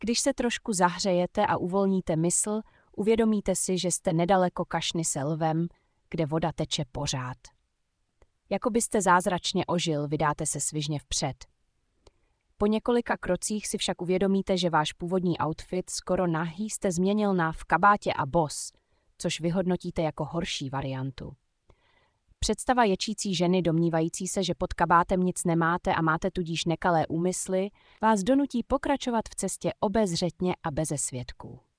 Když se trošku zahřejete a uvolníte mysl, uvědomíte si, že jste nedaleko kašny se lvem, kde voda teče pořád. Jako byste zázračně ožil, vydáte se svižně vpřed. Po několika krocích si však uvědomíte, že váš původní outfit skoro nahý jste změnil na v kabátě a boss, což vyhodnotíte jako horší variantu. Představa ječící ženy domnívající se, že pod kabátem nic nemáte a máte tudíž nekalé úmysly, vás donutí pokračovat v cestě obezřetně a beze svědků.